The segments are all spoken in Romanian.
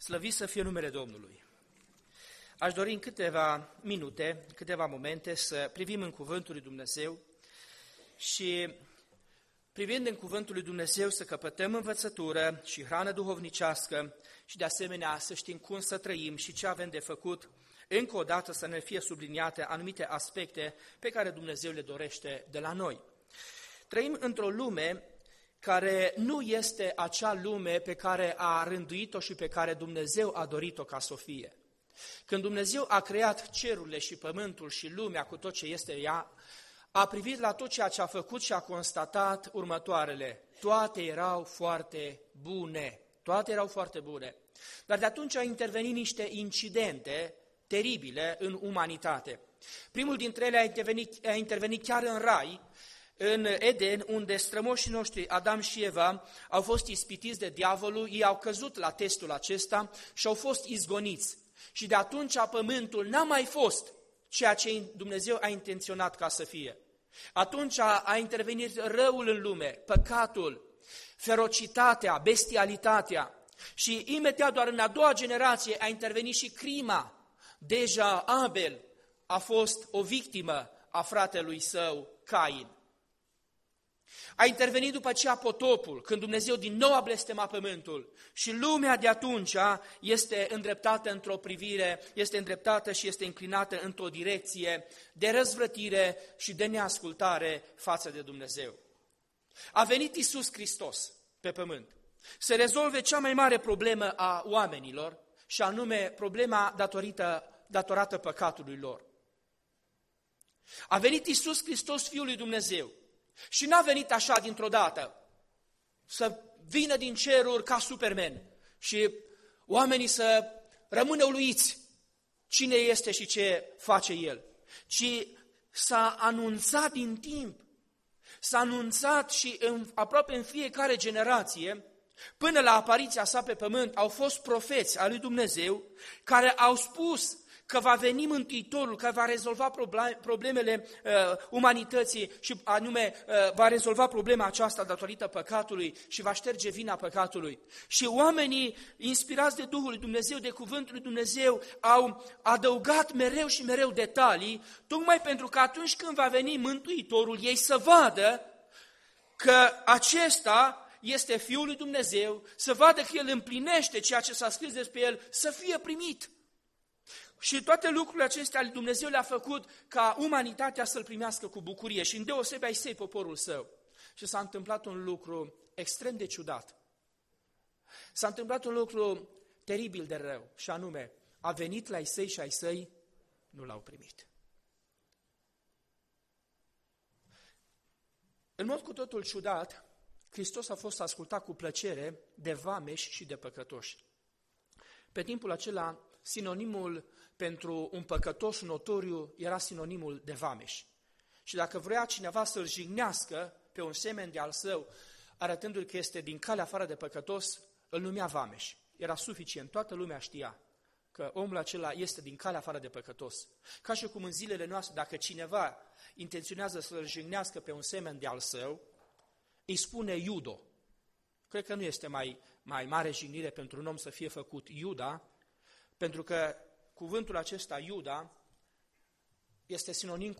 Slăvit să fie numele Domnului! Aș dori în câteva minute, câteva momente să privim în Cuvântul lui Dumnezeu și privind în Cuvântul lui Dumnezeu să căpătăm învățătură și hrană duhovnicească și de asemenea să știm cum să trăim și ce avem de făcut, încă o dată să ne fie subliniate anumite aspecte pe care Dumnezeu le dorește de la noi. Trăim într-o lume care nu este acea lume pe care a rânduit-o și pe care Dumnezeu a dorit-o ca să o fie. Când Dumnezeu a creat cerurile și pământul și lumea cu tot ce este ea, a privit la tot ceea ce a făcut și a constatat următoarele: toate erau foarte bune, toate erau foarte bune. Dar de atunci au intervenit niște incidente teribile în umanitate. Primul dintre ele a intervenit chiar în Rai, în Eden, unde strămoșii noștri, Adam și Eva, au fost ispitiți de diavolul, ei au căzut la testul acesta și au fost izgoniți. Și de atunci pământul n-a mai fost ceea ce Dumnezeu a intenționat ca să fie. Atunci a intervenit răul în lume, păcatul, ferocitatea, bestialitatea și imediat doar în a doua generație a intervenit și crima. Deja Abel a fost o victimă a fratelui său Cain. A intervenit după aceea potopul, când Dumnezeu din nou a blestemat pământul și lumea de atunci este îndreptată într-o privire, este îndreptată și este înclinată într-o direcție de răzvrătire și de neascultare față de Dumnezeu. A venit Iisus Hristos pe pământ să rezolve cea mai mare problemă a oamenilor și anume problema datorată păcatului lor. A venit Iisus Hristos, Fiul lui Dumnezeu, și n-a venit așa dintr-o dată, să vină din ceruri ca Superman și oamenii să rămână uluiți cine este și ce face El, ci s-a anunțat din timp, s-a anunțat și aproape în fiecare generație, până la apariția sa pe pământ, au fost profeți al lui Dumnezeu care au spus că va veni Mântuitorul, că va rezolva problemele umanității și anume va rezolva problema aceasta datorită păcatului și va șterge vina păcatului. Și oamenii inspirați de Duhul lui Dumnezeu, de Cuvântul lui Dumnezeu, au adăugat mereu și mereu detalii, tocmai pentru că atunci când va veni Mântuitorul, ei să vadă că acesta este Fiul lui Dumnezeu, să vadă că El împlinește ceea ce s-a scris despre El, să fie primit. Și toate lucrurile acestea lui Dumnezeu le-a făcut ca umanitatea să-L primească cu bucurie și îndeosebi ai săi, poporul său. Și s-a întâmplat un lucru extrem de ciudat. S-a întâmplat un lucru teribil de rău și anume, a venit la ai săi și ai săi nu L-au primit. În mod cu totul ciudat, Hristos a fost ascultat cu plăcere de vameși și de păcătoși. Pe timpul acela, sinonimul pentru un păcătos notoriu era sinonimul de vameș. Și dacă vrea cineva să-l jignească pe un semen de al său, arătându-l că este din calea afară de păcătos, îl numea vameș. Era suficient, toată lumea știa că omul acela este din calea afară de păcătos. Ca și cum în zilele noastre, dacă cineva intenționează să-l jignească pe un semen de al său, îi spune Iudo. Cred că nu este mai mare jignire pentru un om să fie făcut Iuda, pentru că cuvântul acesta, Iuda, este sinonim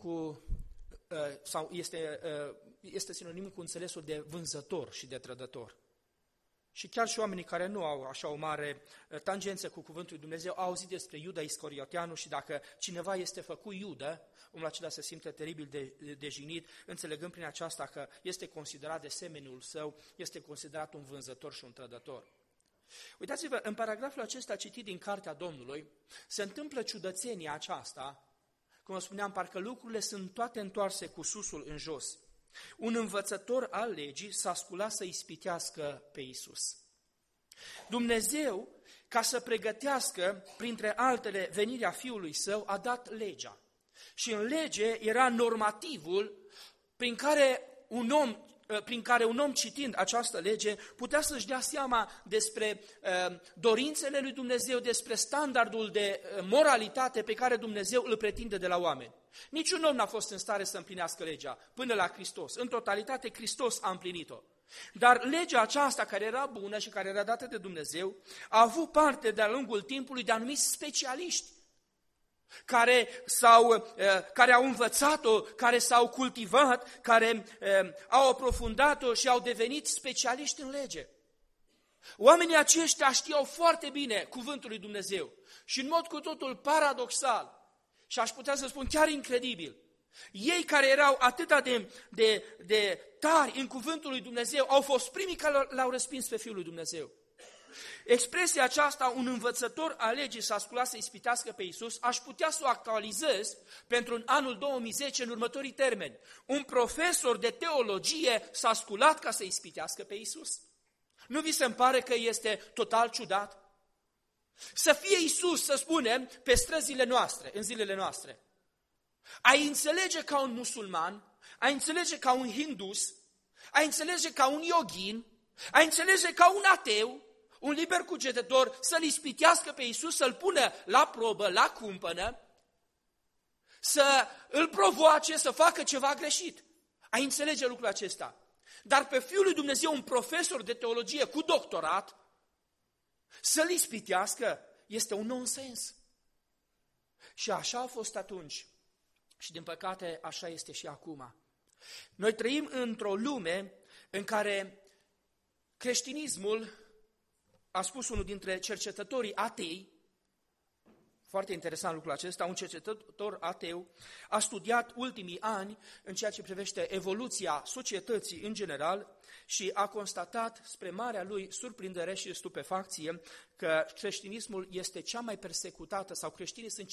este sinonim cu înțelesul de vânzător și de trădător. Și chiar și oamenii care nu au așa o mare tangență cu cuvântul lui Dumnezeu au auzit despre Iuda Iscarioteanu și dacă cineva este făcut Iuda, omul acela se simte teribil de jignit, înțelegând prin aceasta că este considerat de semenul său, este considerat un vânzător și un trădător. Uitați-vă, în paragraful acesta citit din Cartea Domnului, se întâmplă ciudățenia aceasta, cum spuneam, parcă lucrurile sunt toate întoarse cu susul în jos. Un învățător al legii s-a sculat să ispitească pe Iisus. Dumnezeu, ca să pregătească, printre altele, venirea Fiului Său, a dat legea. Și în lege era normativul prin care un om citind această lege putea să-și dea seama despre dorințele lui Dumnezeu, despre standardul de moralitate pe care Dumnezeu îl pretinde de la oameni. Niciun om n-a fost în stare să împlinească legea până la Hristos. În totalitate, Hristos a împlinit-o. Dar legea aceasta, care era bună și care era dată de Dumnezeu, a avut parte de-a lungul timpului de anumiți specialiști care au învățat-o, care s-au cultivat, care au aprofundat-o și au devenit specialiști în lege. Oamenii aceștia știau foarte bine cuvântul lui Dumnezeu și în mod cu totul paradoxal, și aș putea să spun chiar incredibil, ei care erau atât de tari în cuvântul lui Dumnezeu au fost primii care l-au respins pe Fiul lui Dumnezeu. Expresia aceasta, un învățător al legii s-a sculat să ispitească pe Iisus, aș putea să o actualizez pentru în anul 2010 în următorii termeni. Un profesor de teologie s-a sculat ca să ispitească pe Iisus. Nu vi se pare că este total ciudat? Să fie Iisus, să spunem, pe străzile noastre, în zilele noastre. Ai înțelege ca un musulman, ai înțelege ca un hindus, ai înțelege ca un yoghin, ai înțelege ca un ateu, un liber cugetător, să-L ispitească pe Iisus, să-L pună la probă, la cumpănă, să îl provoace să facă ceva greșit. Ai înțelege lucrul acesta. Dar pe Fiul lui Dumnezeu, un profesor de teologie cu doctorat, să-L ispitească, este un nonsens. Și așa a fost atunci. Și din păcate așa este și acum. Noi trăim într-o lume în care creștinismul, a spus unul dintre cercetătorii atei, foarte interesant lucrul acesta, un cercetător ateu a studiat ultimii ani în ceea ce privește evoluția societății în general și a constatat, spre marea lui surprindere și stupefacție, că creștinismul este cea mai persecutată, sau creștinii sunt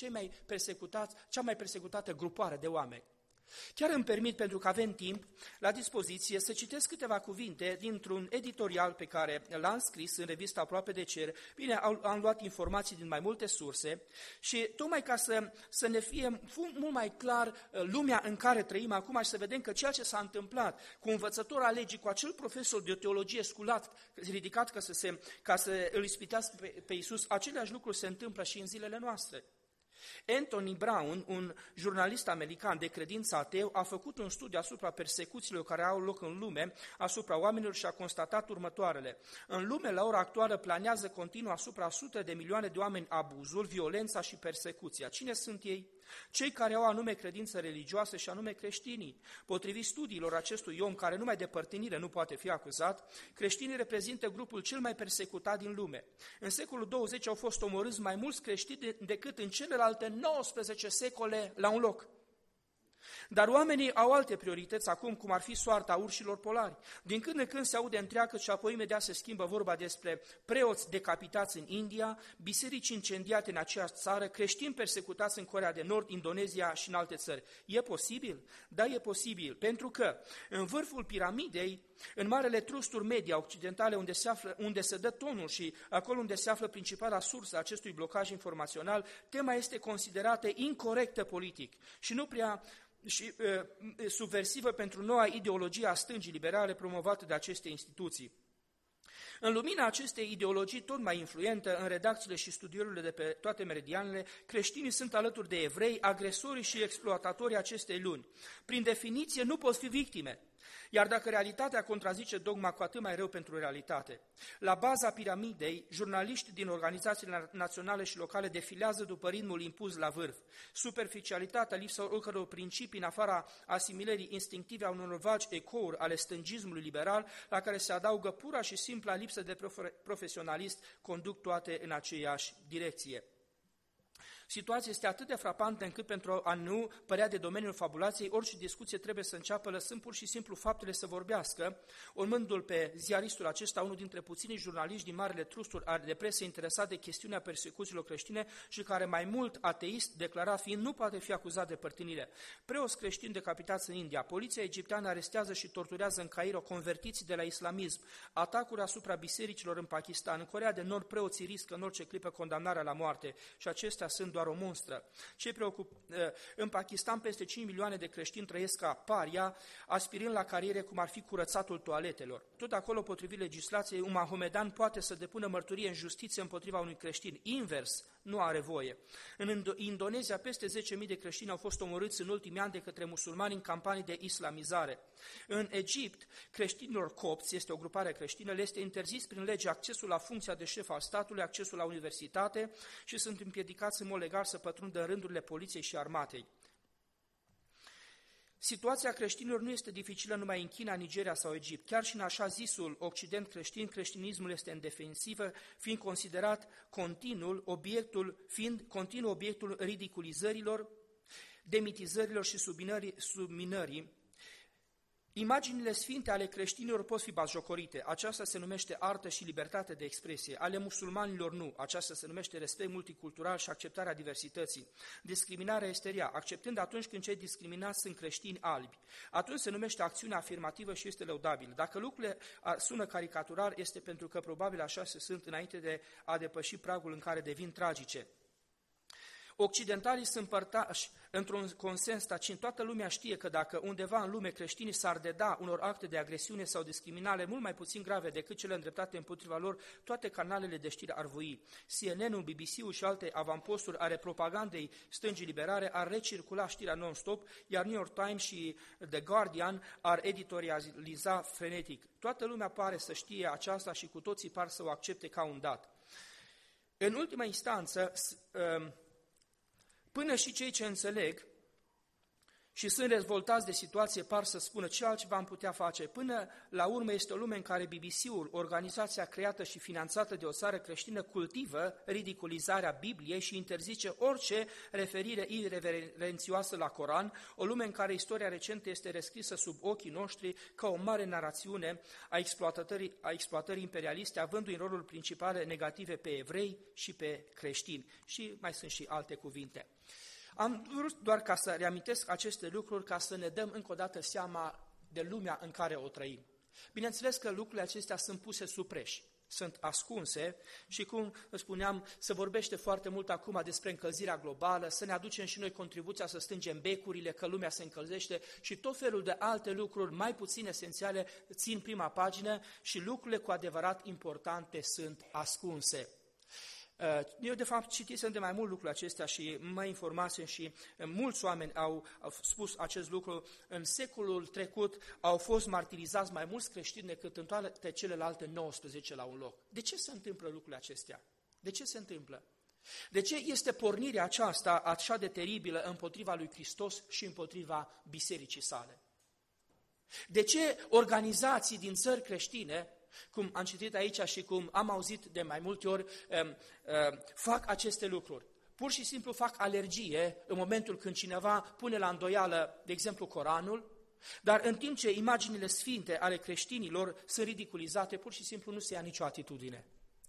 cea mai persecutată grupare de oameni. Chiar îmi permit, pentru că avem timp la dispoziție, să citesc câteva cuvinte dintr-un editorial pe care l-am scris în revista Aproape de Cer. Bine, am luat informații din mai multe surse și tocmai ca să ne fie mult mai clar lumea în care trăim acum și să vedem că ceea ce s-a întâmplat cu învățătorul al legii, cu acel profesor de teologie sculat, ridicat ca să îl ispitească pe Iisus, aceleași lucruri se întâmplă și în zilele noastre. Anthony Brown, un jurnalist american de credință ateu, a făcut un studiu asupra persecuțiilor care au loc în lume, asupra oamenilor și a constatat următoarele. În lume, la ora actuală, planează continuu asupra sute de milioane de oameni abuzul, violența și persecuția. Cine sunt ei? Cei care au anume credință religioasă și anume creștinii. Potrivit studiilor acestui om, care numai de părtinire nu poate fi acuzat, creștinii reprezintă grupul cel mai persecutat din lume. În secolul 20 au fost omorâți mai mulți creștini decât în celelalte 19 secole la un loc. Dar oamenii au alte priorități acum, cum ar fi soarta urșilor polari. Din când în când se aude întreagă și apoi imediat se schimbă vorba despre preoți decapitați în India, biserici incendiate în aceeași țară, creștini persecutați în Coreea de Nord, Indonezia și în alte țări. E posibil? Da, e posibil, pentru că în vârful piramidei, în marele trusturi media occidentale unde se dă tonul și acolo unde se află principala sursă a acestui blocaj informațional, tema este considerată incorectă politic și nu prea subversivă pentru noua ideologie a stângii liberale promovată de aceste instituții. În lumina acestei ideologii tot mai influente, în redacțiile și studiurile de pe toate meridianele, creștinii sunt alături de evrei, agresorii și exploatatorii acestei lumi. Prin definiție nu pot fi victime. Iar dacă realitatea contrazice dogma, cu atât mai rău pentru realitate. La baza piramidei, jurnaliștii din organizațiile naționale și locale defilează după ritmul impus la vârf. Superficialitatea, lipsa oricăror principii în afara asimilării instinctive a unor vagi ecouri ale stângismului liberal, la care se adaugă pura și simpla lipsă de profesionalism, conduc toate în aceeași direcție. Situația este atât de frapantă încât pentru a nu părea de domeniul fabulației, orice discuție trebuie să înceapă lăsând pur și simplu faptele să vorbească, urmându-l pe ziaristul acesta, unul dintre puținii jurnaliști din marele trusturi de presă interesat de chestiunea persecuțiilor creștine și care mai mult ateist declara fiind nu poate fi acuzat de părtinire. Preoți creștini decapitați în India, poliția egipteană arestează și torturează în Cairo convertiții de la islamism, atacuri asupra bisericilor în Pakistan, în Coreea de Nord preoții riscă în orice clipă condamnarea la moarte și acestea sunt doar o monstră. În Pakistan peste 5 milioane de creștini trăiesc ca paria, aspirând la cariere cum ar fi curățatul toaletelor. Tot acolo, potrivit legislației, un mahomedan poate să depună mărturie în justiție împotriva unui creștin. Invers, nu are voie. În Indonezia, peste 10.000 de creștini au fost omorâți în ultimii ani de către musulmani în campanii de islamizare. În Egipt, creștinilor copți, este o grupare creștină, le este interzis prin lege accesul la funcția de șef al statului, accesul la universitate și sunt împiedicați în mod legal să pătrundă în rândurile poliției și armatei. Situația creștinilor nu este dificilă numai în China, Nigeria sau Egipt. Chiar și în așa zisul Occident creștin, creștinismul este în defensivă, fiind considerat continuu obiectul ridiculizărilor, demitizărilor și subminării. Imaginile sfinte ale creștinilor pot fi batjocorite, aceasta se numește artă și libertate de expresie, ale musulmanilor nu, aceasta se numește respect multicultural și acceptarea diversității. Discriminarea este rea, acceptând atunci când cei discriminați sunt creștini albi. Atunci se numește acțiune afirmativă și este lăudabilă. Dacă lucrurile sună caricatural, este pentru că probabil așa se sunt înainte de a depăși pragul în care devin tragice. Occidentalii sunt părtași într-un consens tacin. Toată lumea știe că dacă undeva în lume creștinii s-ar deda unor acte de agresiune sau discriminare mult mai puțin grave decât cele îndreptate împotriva lor, toate canalele de știri ar vui. CNN-ul, BBC-ul și alte avamposturi ale propagandei stângii liberare ar recircula știrea non-stop, iar New York Times și The Guardian ar editorializa frenetic. Toată lumea pare să știe aceasta și cu toții par să o accepte ca un dat. În ultima instanță, până și cei ce înțeleg și sunt revoltați de situație par să spună ce altceva am putea face. Până la urmă este o lume în care BBC-ul, organizația creată și finanțată de o țară creștină, cultivă ridiculizarea Bibliei și interzice orice referire ireverențioasă la Coran, o lume în care istoria recentă este rescrisă sub ochii noștri ca o mare narațiune a exploatării imperialiste, avându-i în rolul principale negative pe evrei și pe creștini. Și mai sunt și alte cuvinte. Am vrut doar ca să reamintesc aceste lucruri, ca să ne dăm încă o dată seama de lumea în care o trăim. Bineînțeles că lucrurile acestea sunt puse sub preș, sunt ascunse și, cum spuneam, se vorbește foarte mult acum despre încălzirea globală, să ne aducem și noi contribuția să stângem becurile, că lumea se încălzește și tot felul de alte lucruri mai puțin esențiale țin prima pagină și lucrurile cu adevărat importante sunt ascunse. Eu, de fapt, citisem de mai mult lucrul acestea și mă informasem și mulți oameni au spus acest lucru. În secolul trecut au fost martirizați mai mulți creștini decât în toate celelalte 19 la un loc. De ce se întâmplă lucrurile acestea? De ce se întâmplă? De ce este pornirea aceasta așa de teribilă împotriva lui Hristos și împotriva bisericii sale? De ce organizații din țări creștine, cum am citit aici și cum am auzit de mai multe ori, fac aceste lucruri? Pur și simplu fac alergie în momentul când cineva pune la îndoială, de exemplu, Coranul, dar în timp ce imaginile sfinte ale creștinilor sunt ridiculizate, pur și simplu nu se ia nicio atitudine.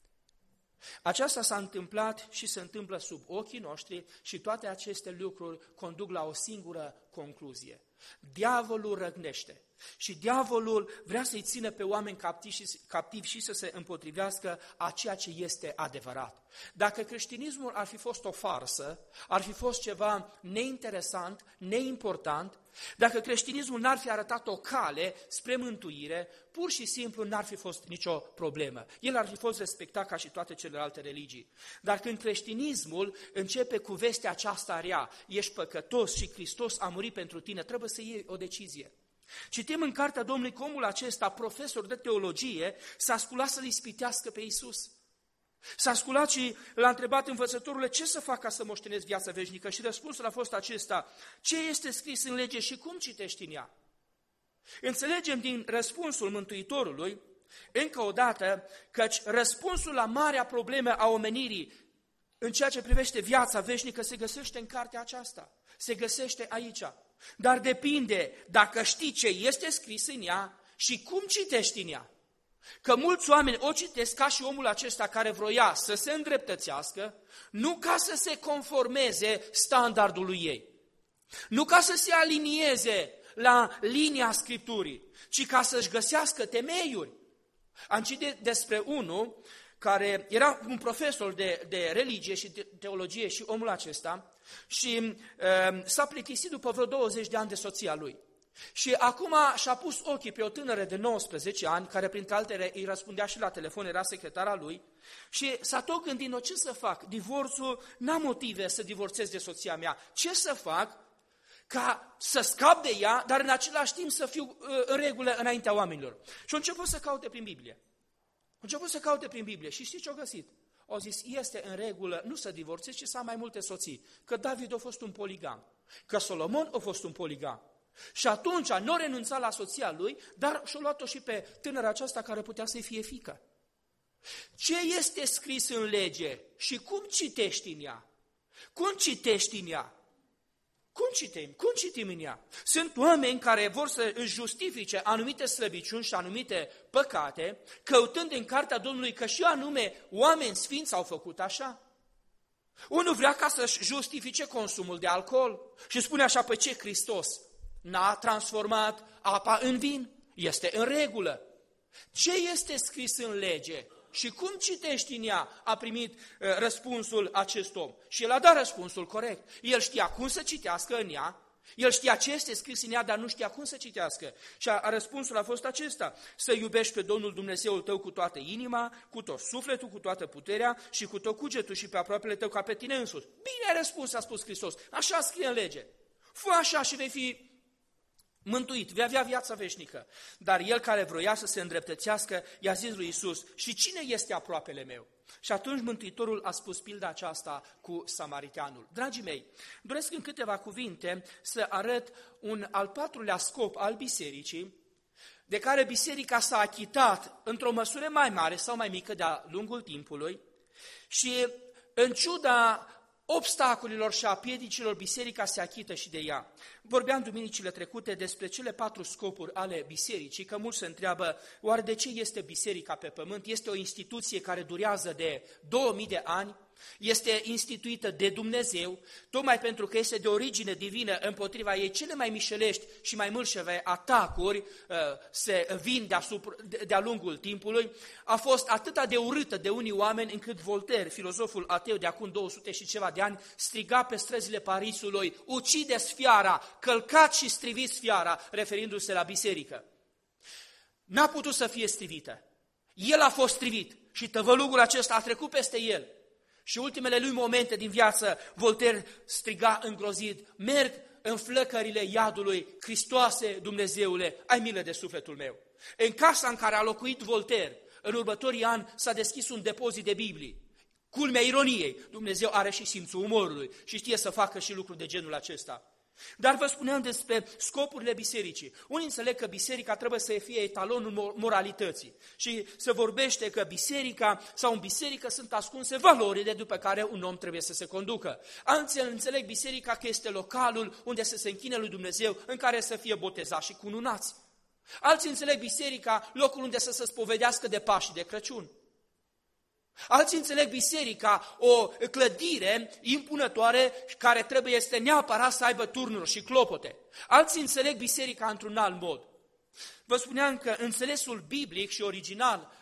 Aceasta s-a întâmplat și se întâmplă sub ochii noștri și toate aceste lucruri conduc la o singură concluzie. Diavolul răgnește și diavolul vrea să-i țină pe oameni captivi și să se împotrivească a ceea ce este adevărat. Dacă creștinismul ar fi fost o farsă, ar fi fost ceva neinteresant, neimportant, dacă creștinismul n-ar fi arătat o cale spre mântuire, pur și simplu n-ar fi fost nicio problemă. El ar fi fost respectat ca și toate celelalte religii. Dar când creștinismul începe cu vestea aceasta rea, ești păcătos și Hristos a murit pentru tine, trebuie să iei o decizie. Citim în cartea Domnului că omul acesta, profesor de teologie, s-a sculat să-L ispitească pe Iisus. S-a sculat și l-a întrebat învățătorule, ce să fac ca să moștenesc viața veșnică? Și răspunsul a fost acesta: ce este scris în lege și cum citești în ea? Înțelegem din răspunsul Mântuitorului, încă o dată, căci răspunsul la marea problemă a omenirii în ceea ce privește viața veșnică se găsește în cartea aceasta, se găsește aici. Dar depinde dacă știi ce este scris în ea și cum citești în ea. Că mulți oameni o citesc ca și omul acesta care vroia să se îndreptățească, nu ca să se conformeze standardului ei, nu ca să se alinieze la linia Scripturii, ci ca să-și găsească temeiuri. Am citit despre unul care era un profesor de religie și de teologie și omul acesta și s-a plictisit după vreo 20 de ani de soția lui. Și acum și-a pus ochii pe o tânără de 19 ani, care printre altele îi răspundea și la telefon, era secretara lui, și s-a tot gândit, ce să fac? Divorțul, n-am motive să divorțez de soția mea. Ce să fac ca să scap de ea, dar în același timp să fiu în regulă înaintea oamenilor? Și a început să caute prin Biblie. Și știți ce a găsit? Au zis, este în regulă nu să divorțezi, ci să am mai multe soții. Că David a fost un poligam, că Solomon a fost un poligam. Și atunci nu a renunțat la soția lui, dar și-a luat-o și pe tânăra aceasta care putea să-i fie fiică. Ce este scris în lege și cum citești în ea? Cum citim în ea? Sunt oameni care vor să își justifice anumite slăbiciuni și anumite păcate, căutând în cartea Domnului că și anume oameni sfinți au făcut așa. Unul vrea ca să-și justifice consumul de alcool și spune așa, pe ce Hristos n-a transformat apa în vin? Este în regulă. Ce este scris în lege și cum citești în ea? A primit răspunsul acest om. Și el a dat răspunsul corect. El știa cum să citească în ea, el știa ce este scris în ea, dar nu știa cum să citească. Și răspunsul a fost acesta: să iubești pe Domnul Dumnezeul tău cu toată inima, cu tot sufletul, cu toată puterea și cu tot cugetul și pe aproapele tău ca pe tine însuți. Bine ai răspuns, a spus Hristos. Așa scrie în lege. Fă așa și vei fi mântuit, vei avea viața veșnică. Dar el care vroia să se îndreptățească, i-a zis lui Iisus, și cine este aproapele meu? Și atunci Mântuitorul a spus pilda aceasta cu samariteanul. Dragii mei, doresc în câteva cuvinte să arăt un al patrulea scop al bisericii, de care biserica s-a achitat într-o măsură mai mare sau mai mică de-a lungul timpului și în ciuda obstacolilor și a piedicilor, biserica se achită și de ea. Vorbeam duminicile trecute despre cele 4 scopuri ale bisericii, că mulți se întreabă, oare de ce este biserica pe pământ? Este o instituție care durează de 2000 de ani, este instituită de Dumnezeu, tocmai pentru că este de origine divină, împotriva ei cele mai mișelești și mai mâlșeve atacuri se vin de-a lungul timpului. A fost atât de urâtă de unii oameni încât Voltaire, filozoful ateu de acum 200 și ceva de ani, striga pe străzile Parisului, ucideți fiara, călcați și striviți fiara, referindu-se la biserică. N-a putut să fie strivită. El a fost strivit și tăvălugul acesta a trecut peste el. Și ultimele lui momente din viață, Voltaire striga îngrozit, merg în flăcările iadului, Hristoase, Dumnezeule, ai milă de sufletul meu. În casa în care a locuit Voltaire, în următorii ani s-a deschis un depozit de Biblii. Culmea ironiei, Dumnezeu are și simțul umorului și știe să facă și lucruri de genul acesta. Dar vă spuneam despre scopurile bisericii. Unii înțeleg că biserica trebuie să fie etalonul moralității și se vorbește că biserica sau în biserică sunt ascunse valorile după care un om trebuie să se conducă. Alții înțeleg biserica că este localul unde să se închine lui Dumnezeu, în care să fie botezați și cununați. Alții înțeleg biserica locul unde să se spovedească de Paști și de Crăciun. Alții înțeleg biserica o clădire impunătoare care trebuie este neapărat să aibă turnuri și clopote. Alții înțeleg biserica într-un alt mod. Vă spuneam că înțelesul biblic și original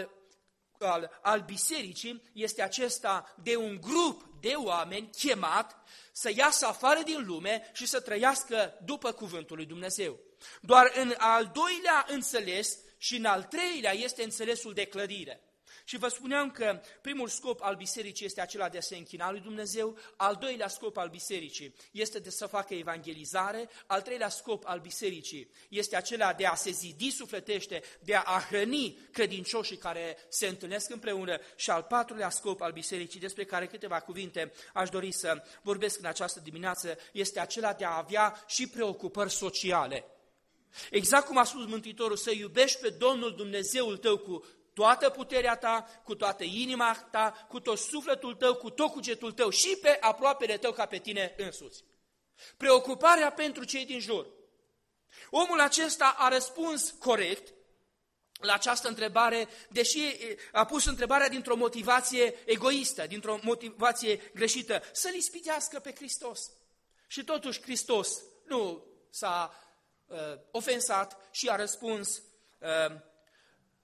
al bisericii este acesta de un grup de oameni chemat să iasă afară din lume și să trăiască după cuvântul lui Dumnezeu. Doar în al doilea înțeles și în al treilea este înțelesul de clădire. Și vă spuneam că primul scop al bisericii este acela de a se închina lui Dumnezeu, al doilea scop al bisericii este de să facă evangelizare, al treilea scop al bisericii este acela de a se zidi sufletește, de a hrăni credincioșii care se întâlnesc împreună și al patrulea scop al bisericii, despre care câteva cuvinte aș dori să vorbesc în această dimineață, este acela de a avea și preocupări sociale. Exact cum a spus Mântuitorul, să iubești pe Domnul Dumnezeul tău cu toată puterea ta, cu toată inima ta, cu tot sufletul tău, cu tot cugetul tău și pe aproapele tău ca pe tine însuți. Preocuparea pentru cei din jur. Omul acesta a răspuns corect la această întrebare, deși a pus întrebarea dintr-o motivație egoistă, dintr-o motivație greșită, să-L ispitească pe Hristos. Și totuși Hristos nu s-a ofensat și a răspuns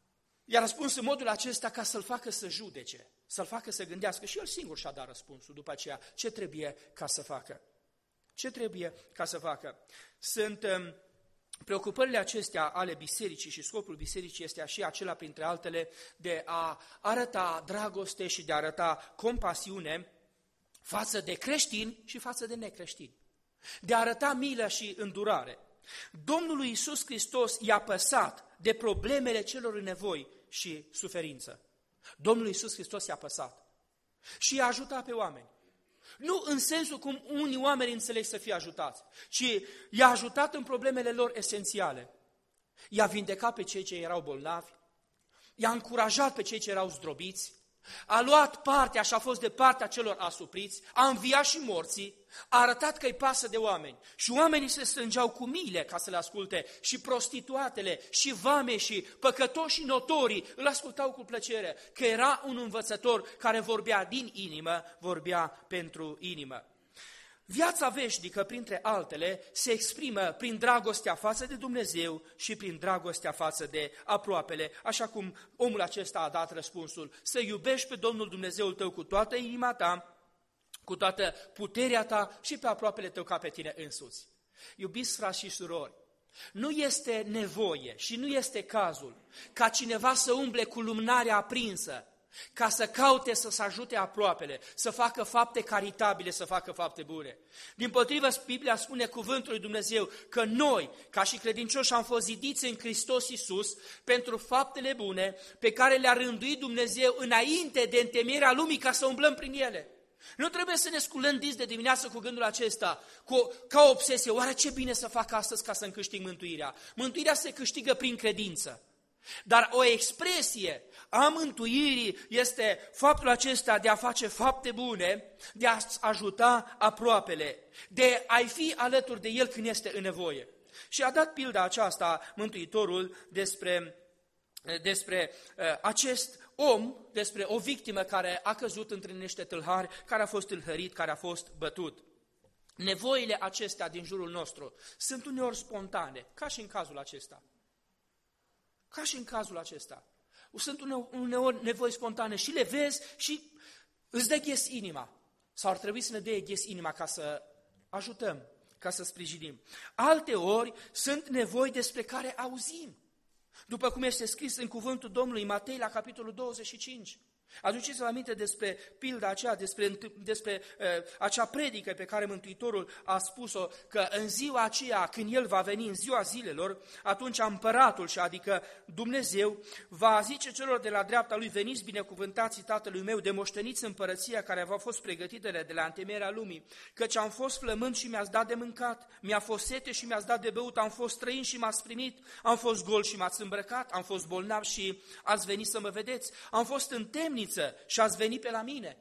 I-a răspuns în modul acesta ca să-l facă să judece, să-l facă să gândească și el singur și-a dat răspunsul după aceea ce trebuie ca să facă. Ce trebuie ca să facă? Sunt preocupările acestea ale bisericii și scopul bisericii este și acela, printre altele, de a arăta dragoste și de a arăta compasiune față de creștini și față de necreștini. De a arăta milă și îndurare. Domnul Iisus Hristos i-a păsat de problemele celor în nevoi și suferință. Domnul Iisus Hristos i-a păsat și i-a ajutat pe oameni. Nu în sensul cum unii oameni înțeleg să fie ajutați, ci i-a ajutat în problemele lor esențiale. I-a vindecat pe cei ce erau bolnavi, i-a încurajat pe cei ce erau zdrobiți, a luat partea și a fost de partea celor asupriți, a înviat și morții, a arătat că îi pasă de oameni. Și oamenii se strângeau cu mile ca să le asculte, și prostituatele, și vame, și păcătoși și notorii îl ascultau cu plăcere, că era un învățător care vorbea din inimă, vorbea pentru inimă. Viața veșnică, printre altele, se exprimă prin dragostea față de Dumnezeu și prin dragostea față de aproapele, așa cum omul acesta a dat răspunsul: să iubești pe Domnul Dumnezeul tău cu toată inima ta, cu toată puterea ta și pe aproapele tău ca pe tine însuți. Iubiți frați și surori, nu este nevoie și nu este cazul ca cineva să umble cu lumânarea aprinsă, ca să caute să se ajute aproapele, să facă fapte caritabile, să facă fapte bune. Dimpotrivă, Biblia spune, cuvântul lui Dumnezeu, că noi, ca și credincioși, am fost zidiți în Hristos Iisus pentru faptele bune pe care le-a rânduit Dumnezeu înainte de întemeierea lumii, ca să umblăm prin ele. Nu trebuie să ne sculăm dis de dimineață cu gândul acesta, ca o obsesie. Oare ce bine să fac astăzi ca să-mi câștig mântuirea? Mântuirea se câștigă prin credință. Dar o expresie a mântuirii este faptul acesta de a face fapte bune, de a ajuta aproapele, de a-i fi alături de el când este în nevoie. Și a dat pilda aceasta Mântuitorul despre acest om, despre o victimă care a căzut între niște tâlhari, care a fost tâlhărit, care a fost bătut. Nevoile acestea din jurul nostru sunt uneori spontane, ca și în cazul acesta. Ca și în cazul acesta. Sunt uneori nevoi spontane și le vezi și îți dă ghes inima. Sau ar trebui să ne dea ghes inima ca să ajutăm, ca să sprijinim. Alte ori sunt nevoi despre care auzim. După cum este scris în cuvântul Domnului Matei la capitolul 25. Aduceți-vă aminte despre pilda aceea, despre acea predică pe care Mântuitorul a spus-o, că în ziua aceea, când El va veni, în ziua zilelor, atunci împăratul, și adică Dumnezeu, va zice celor de la dreapta Lui: veniți binecuvântații Tatălui meu, de moșteniți împărăția care v-a fost pregătită de la întemeierea lumii, căci am fost flămând și mi-ați dat de mâncat, mi-a fost sete și mi-ați dat de băut, am fost străin și m-ați primit, am fost gol și m-ați îmbrăcat, am fost bolnav și ați venit să mă vedeți, am fost în temniță și ați venit pe la mine.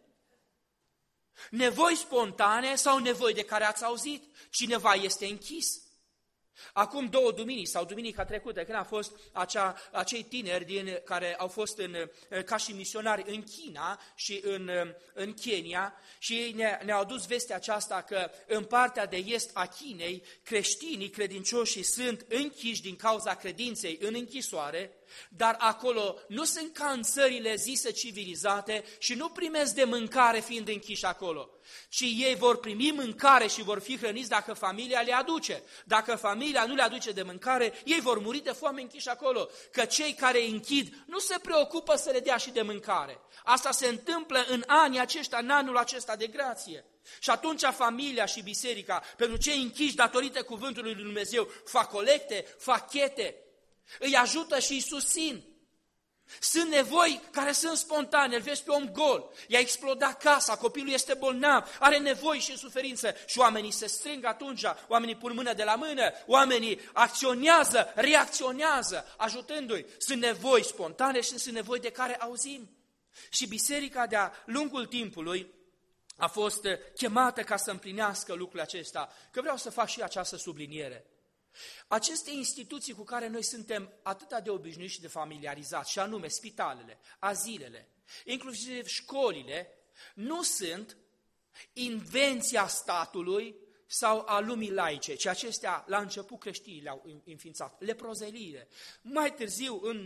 Nevoi spontane sau nevoi de care ați auzit? Cineva este închis. Acum 2 duminici sau duminica trecută, când a fost acei tineri care au fost ca și misionari în China și în Kenya, și ne-au adus vestea aceasta că în partea de est a Chinei, creștinii, credincioșii sunt închiși din cauza credinței în închisoare, dar acolo nu sunt ca în țările zise civilizate și nu primesc de mâncare fiind închiși acolo, ci ei vor primi mâncare și vor fi hrăniți dacă familia le aduce. Dacă familia nu le aduce de mâncare, ei vor muri de foame închiși acolo, că cei care îi închid nu se preocupă să le dea și de mâncare. Asta se întâmplă în anii aceștia, în anul acesta de grație. Și atunci familia și biserica, pentru cei închiși datorită cuvântului lui Dumnezeu, fac colecte, fac chete, îi ajută și îi susțin. Sunt nevoi care sunt spontane, îl vezi pe om gol, i-a explodat casa, copilul este bolnav, are nevoi și suferință și oamenii se strâng atunci, oamenii pun mână de la mână, oamenii acționează, reacționează, ajutându-i. Sunt nevoi spontane și sunt nevoi de care auzim. Și biserica de-a lungul timpului a fost chemată ca să împlinească lucrul acesta, că vreau să fac și această subliniere. Aceste instituții cu care noi suntem atât de obișnuiți și de familiarizați, și anume spitalele, azilele, inclusiv școlile, nu sunt invenția statului sau a lumii laice, ci acestea la început creștinii le-au înființat, leprozeliile. Mai târziu, în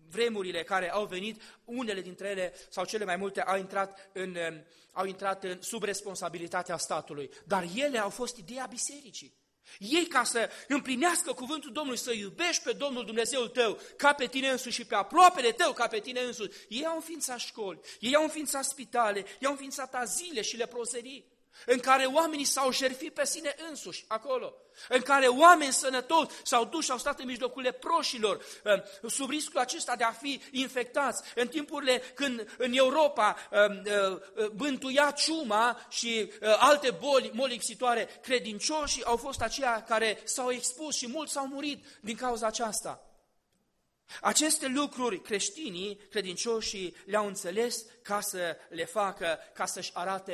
vremurile care au venit, unele dintre ele, sau cele mai multe, au intrat sub responsabilitatea statului. Dar ele au fost ideea bisericii. Ei, ca să împlinească cuvântul Domnului, să iubești pe Domnul Dumnezeul tău ca pe tine însuși și pe aproapele tău ca pe tine însuși, ei au înființat școli, ei au înființat spitale, ei au înființat azile și leprozerii, în care oamenii s-au jertfit pe sine însuși acolo, în care oameni sănătoși s-au dus și au stat în mijlocul leproșilor, sub riscul acesta de a fi infectați, în timpurile când în Europa bântuia ciuma și alte boli molipsitoare, credincioșii au fost aceia care s-au expus și mulți s-au murit din cauza aceasta. Aceste lucruri creștinii, credincioșii, le-au înțeles ca să le facă, ca să-și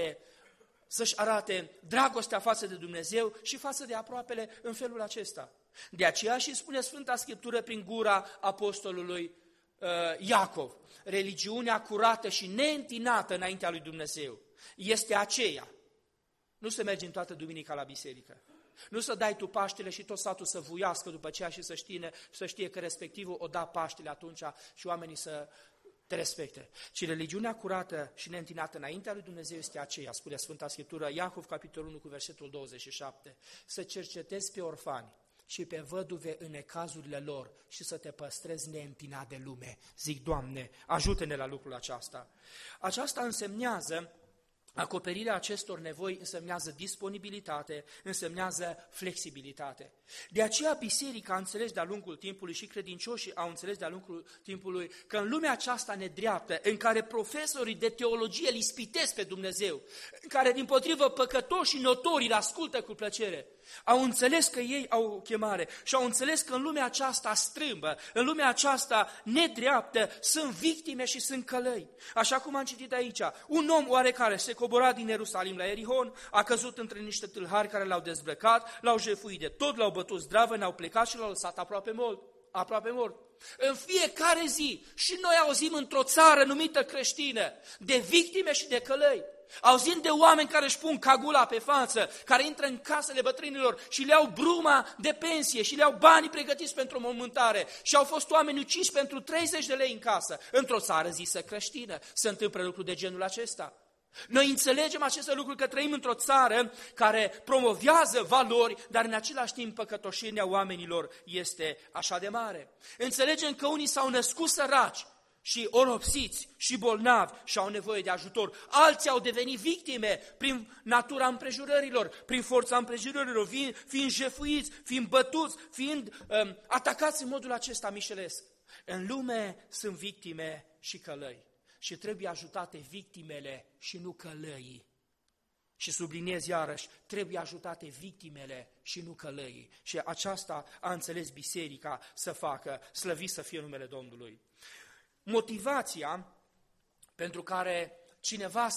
arate dragostea față de Dumnezeu și față de aproapele în felul acesta. De aceea și spune Sfânta Scriptură prin gura apostolului Iacov, religiunea curată și neîntinată înaintea lui Dumnezeu este aceea. Nu să mergi în toată duminica la biserică. Nu să dai tu Paștele și tot satul să vuiască după aceea și să știe că respectivul o da Paștele atunci și oamenii să te respecte. Ci religiunea curată și neîntinată înaintea lui Dumnezeu este aceea, spune Sfânta Scriptură, Iacov, capitolul 1, cu versetul 27, să cercetezi pe orfani și pe văduve în necazurile lor și să te păstrezi neîntinat de lume. Zic, Doamne, ajută-ne la lucrul aceasta. Aceasta însemnează, acoperirea acestor nevoi însemnează disponibilitate, însemnează flexibilitate. De aceea biserica a înțeles de-a lungul timpului și credincioșii au înțeles de-a lungul timpului că în lumea aceasta nedreaptă, în care profesorii de teologie îl ispitesc pe Dumnezeu, în care dimpotrivă păcătoși și notorii îl ascultă cu plăcere, au înțeles că ei au o chemare și au înțeles că în lumea aceasta strâmbă, în lumea aceasta nedreaptă, sunt victime și sunt călăi. Așa cum am citit aici, un om oarecare se cobora din Ierusalim la Ierihon, a căzut între niște tâlhari care l-au dezbrăcat, l-au jefuit de tot, l-au bătut zdravă, ne-au plecat și l-au lăsat aproape mort. În fiecare zi și noi auzim într-o țară numită creștină de victime și de călăi. Auzim de oameni care își pun cagula pe față, care intră în casele bătrânilor și le iau bruma de pensie și le iau banii pregătiți pentru mormântare și au fost oameni uciși pentru 30 de lei în casă. Într-o țară zisă creștină se întâmplă lucruri de genul acesta. Noi înțelegem aceste lucruri că trăim într-o țară care promovează valori, dar în același timp păcătoșenia oamenilor este așa de mare. Înțelegem că unii s-au născut săraci și oropsiți și bolnavi și au nevoie de ajutor. Alții au devenit victime prin natura împrejurărilor, prin forța împrejurărilor, fiind jefuiți, fiind bătuți, fiind atacați în modul acesta mișelesc. În lume sunt victime și călăi. Și trebuie ajutate victimele și nu călăii. Și subliniez iarăși, trebuie ajutate victimele și nu călăii. Și aceasta a înțeles biserica să facă, slăvit să fie numele Domnului. Motivația pentru care cineva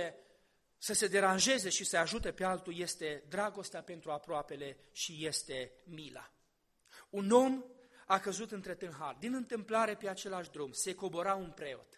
să se deranjeze și să ajute pe altul este dragostea pentru aproapele și este mila. Un om a căzut între tâlhari. Din întâmplare pe același drum se cobora un preot.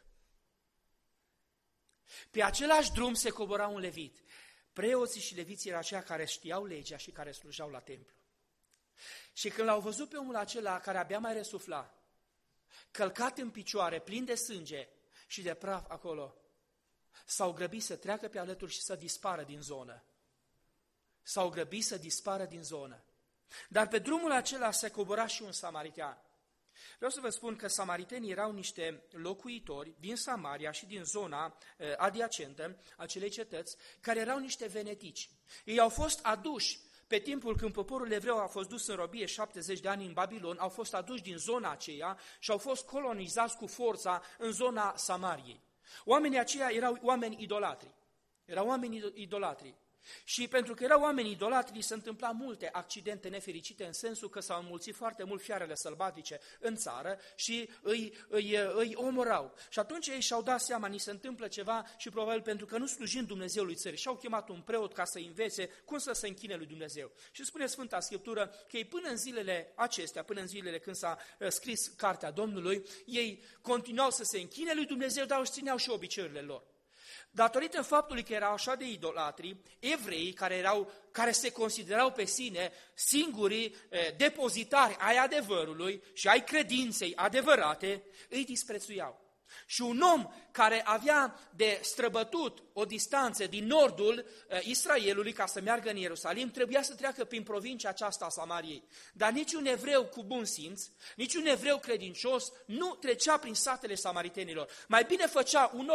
Pe același drum se cobora un levit. Preoții și leviții erau aceia care știau legea și care slujau la templu. Și când l-au văzut pe omul acela care abia mai resufla, călcat în picioare, plin de sânge și de praf acolo, s-au grăbit să treacă pe alături și să dispară din zonă. S-au grăbit să dispară din zonă. Dar pe drumul acela se cobora și un samaritean. Vreau să vă spun că samaritenii erau niște locuitori din Samaria și din zona adiacentă acelei cetăți, care erau niște venetici. Ei au fost aduși pe timpul când poporul evreu a fost dus în robie 70 de ani în Babilon, au fost aduși din zona aceea și au fost colonizați cu forța în zona Samariei. Oamenii aceia erau oameni idolatri. Erau oameni idolatri. Și pentru că erau oameni idolatri, se întâmpla multe accidente nefericite în sensul că s-au înmulțit foarte mult fiarele sălbatice în țară și îi omorau. Și atunci ei și-au dat seama, ni se întâmplă ceva și probabil pentru că nu slujind Dumnezeului țării și-au chemat un preot ca să învețe cum să se închine lui Dumnezeu. Și spune Sfânta Scriptură că ei până în zilele acestea, până în zilele când s-a scris Cartea Domnului, ei continuau să se închine lui Dumnezeu, dar își țineau și obiceiurile lor. Datorită faptului că erau așa de idolatri, evreii care se considerau pe sine singurii depozitari ai adevărului și ai credinței adevărate, îi disprețuiau. Și un om care avea de străbătut o distanță din nordul Israelului ca să meargă în Ierusalim, trebuia să treacă prin provincia aceasta a Samariei. Dar niciun evreu cu bun simț, niciun evreu credincios nu trecea prin satele samaritenilor. Mai bine făcea un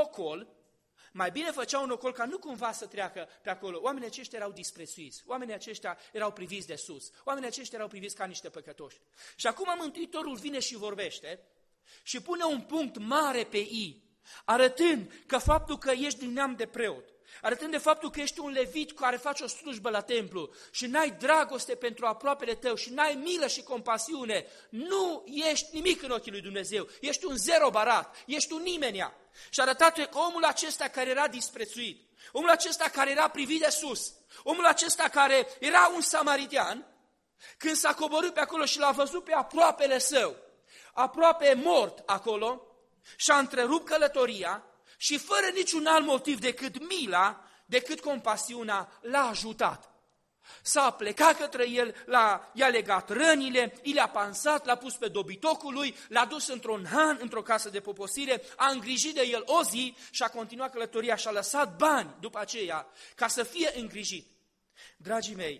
ocol ca nu cumva să treacă pe acolo. Oamenii aceștia erau disprețuiți, oamenii aceștia erau priviți de sus, oamenii aceștia erau priviți ca niște păcătoși. Și acum Mântuitorul vine și vorbește și pune un punct mare pe i, arătând că faptul că ești din neam de preot, arătând de faptul că ești un levit care face o slujbă la templu și n-ai dragoste pentru aproapele tău și n-ai milă și compasiune, nu ești nimic în ochii lui Dumnezeu, ești un zero barat, ești un nimenea. Și arătat că omul acesta care era disprețuit, omul acesta care era privit de sus, omul acesta care era un samaritean, când s-a coborât pe acolo și l-a văzut pe aproapele său, aproape mort acolo, și-a întrerupt călătoria și fără niciun alt motiv decât mila, decât compasiunea, l-a ajutat. S-a plecat către el, i-a legat rănile, i le-a pansat, l-a pus pe dobitocul lui, l-a dus într-un han, într-o casă de poposire, a îngrijit de el o zi și a continuat călătoria și a lăsat bani după aceea ca să fie îngrijit. Dragii mei,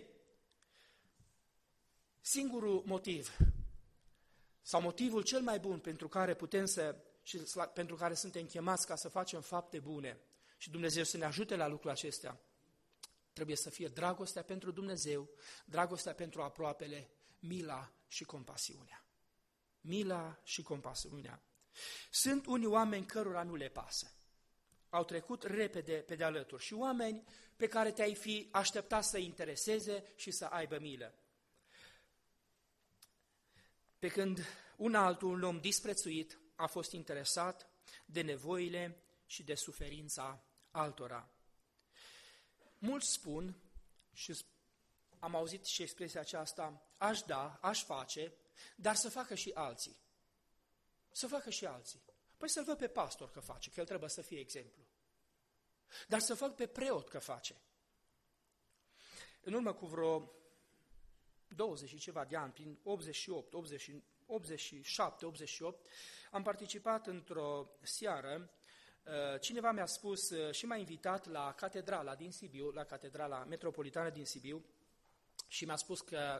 singurul motiv sau motivul cel mai bun pentru care pentru care suntem chemați ca să facem fapte bune și Dumnezeu să ne ajute la lucrul acesta, trebuie să fie dragostea pentru Dumnezeu, dragostea pentru aproapele, mila și compasiunea. Mila și compasiunea. Sunt unii oameni cărora nu le pasă. Au trecut repede pe de alături și oameni pe care te-ai fi așteptat să intereseze și să aibă milă. Pe când un om disprețuit a fost interesat de nevoile și de suferința altora. Mulți spun, și am auzit și expresia aceasta, aș da, aș face, dar să facă și alții. Să facă și alții. Păi să-l văd pe pastor că face, că el trebuie să fie exemplu. Dar să fac pe preot că face. În urmă cu vreo 20 și ceva de ani, prin 87-88, am participat într-o seară. Cineva mi-a spus și m-a invitat la catedrala din Sibiu, la catedrala metropolitană din Sibiu, și mi-a spus că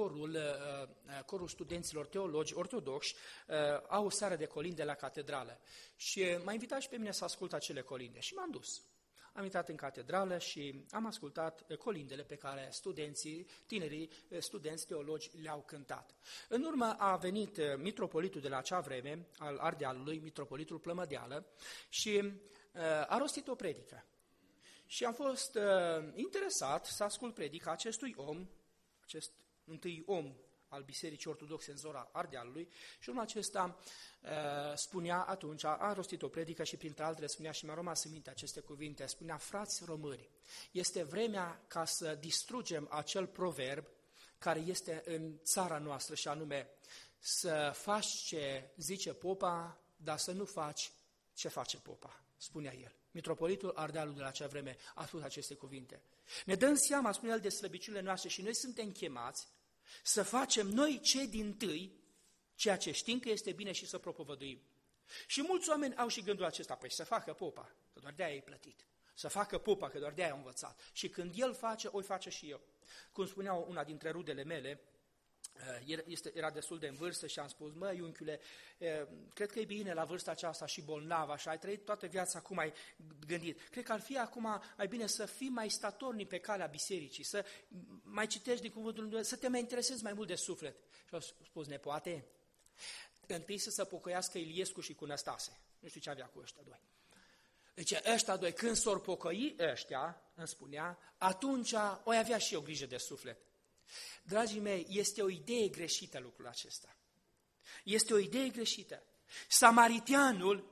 corul studenților teologi ortodoxi au o seară de colinde la catedrală. Și m-a invitat și pe mine să ascult acele colinde și m-am dus. Am intrat în catedrală și am ascultat colindele pe care tinerii studenți teologi le-au cântat. În urmă a venit mitropolitul de la acea vreme, al Ardealului, mitropolitul Plămădeală, și a rostit o predică. Și am fost interesat să ascult predica acestui om, acest întâi om al Bisericii Ortodoxe în zona Ardealului, și omul acesta spunea atunci, a rostit o predică și printre altele spunea, și mi-a rămas în minte aceste cuvinte, spunea: frați români, este vremea ca să distrugem acel proverb care este în țara noastră, și anume să faci ce zice popa, dar să nu faci ce face popa, spunea el. Mitropolitul Ardealului de la acea vreme a spus aceste cuvinte. Ne dăm seama, spune el, de slăbiciunile noastre și noi suntem chemați să facem noi cei dintâi ceea ce știm că este bine și să propovăduim. Și mulți oameni au și gândul acesta, păi să facă popa, că doar de-aia e plătit. Să facă popa, că doar de-aia a învățat. Și când el face, o face și eu. Cum spunea una dintre rudele mele, era destul de în vârstă și am spus: mă, iunchiule, cred că e bine la vârsta aceasta și bolnav, așa, ai trăit toată viața, acum ai gândit. Cred că ar fi acum mai bine să fii mai statornic pe calea bisericii, să mai citești din cuvântul lui Dumnezeu, să te mai interesezi mai mult de suflet. Și am spus: nepoate, întâi să se pocăiască Iliescu și cu Năstase. Nu știu ce avea cu ăștia doi. Deci ăștia doi, când s-or pocăi ăștia, îmi spunea, atunci o avea și eu grijă de suflet. Dragii mei, este o idee greșită lucrul acesta. Este o idee greșită. Samariteanul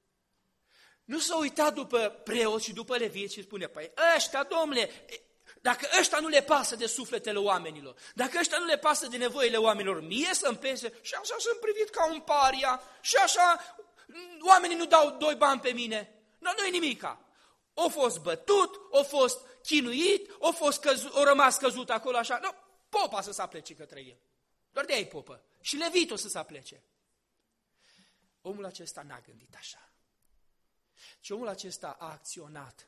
nu s-a uitat după preot și după levit și spune: păi ăștia, domnule, dacă ăștia nu le pasă de sufletele oamenilor, dacă ăștia nu le pasă de nevoile oamenilor, mie să-mi pese și așa sunt privit ca un paria și așa oamenii nu dau 2 bani pe mine. Nu e nimica. O fost bătut, o fost chinuit, o rămas căzut acolo așa. Nu, popa să se aplece către el. Doar de-aia e popă. Și Levit o să se aplece. Omul acesta n-a gândit așa. Și omul acesta a acționat.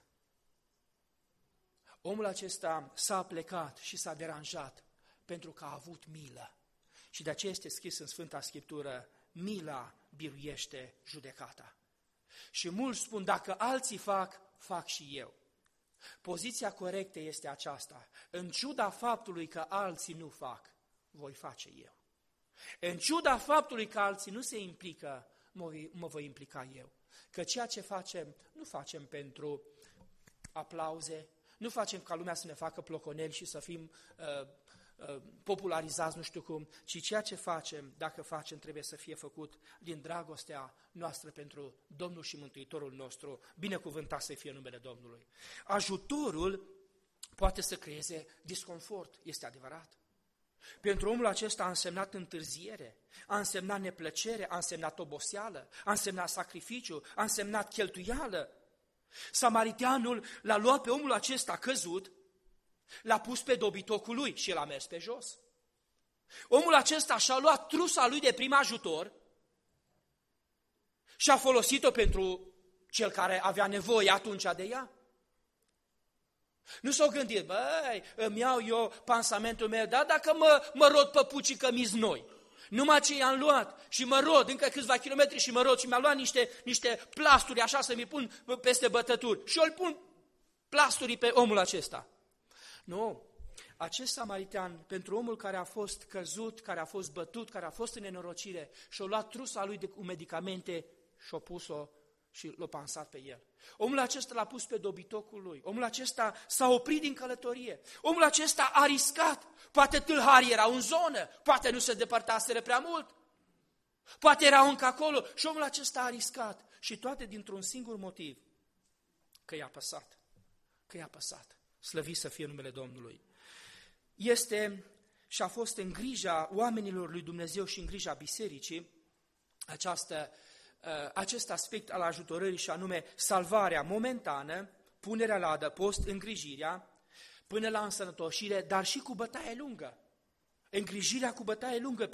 Omul acesta s-a plecat și s-a deranjat pentru că a avut milă. Și de aceea este scris în Sfânta Scriptură, mila biruiește judecata. Și mulți spun, dacă alții fac și eu. Poziția corectă este aceasta. În ciuda faptului că alții nu fac, voi face eu. În ciuda faptului că alții nu se implică, mă voi implica eu. Că ceea ce facem, nu facem pentru aplauze, nu facem ca lumea să ne facă ploconeli și să fim popularizați nu știu cum, ci ceea ce facem, dacă facem, trebuie să fie făcut din dragostea noastră pentru Domnul și Mântuitorul nostru, binecuvântat să fie numele Domnului. Ajutorul poate să creeze disconfort, este adevărat. Pentru omul acesta a însemnat întârziere, a însemnat neplăcere, a însemnat oboseală, a însemnat sacrificiu, a însemnat cheltuială. Samariteanul l-a luat pe omul acesta căzut, l-a pus pe dobitocul lui și el a mers pe jos. Omul acesta și-a luat trusa lui de prim ajutor și a folosit-o pentru cel care avea nevoie atunci de ea. Nu s-au gândit, băi, îmi iau eu pansamentul meu, dar dacă mă rod păpucii cămizi noi, numai ce i-am luat și mă rod încă câțiva kilometri și mă rod și mi-am luat niște plasturi așa să mi pun peste bătături și eu îl pun plasturii pe omul acesta. Nu, acest samaritean, pentru omul care a fost căzut, care a fost bătut, care a fost în nenorocire și-a luat trusa lui cu medicamente și-a pus-o și l-a pansat pe el. Omul acesta l-a pus pe dobitocul lui. Omul acesta s-a oprit din călătorie. Omul acesta a riscat. Poate tâlharii erau în zonă, poate nu se depărtaseră prea mult, poate erau încă acolo și omul acesta a riscat. Și toate dintr-un singur motiv, că i-a păsat. Că i-a păsat. Slăvit să fie numele Domnului. Este și a fost în grija oamenilor lui Dumnezeu și în grija bisericii acest aspect al ajutorării și anume salvarea momentană, punerea la adăpost, îngrijirea, până la însănătoșire, dar și cu bătaie lungă. Îngrijirea cu bătaie lungă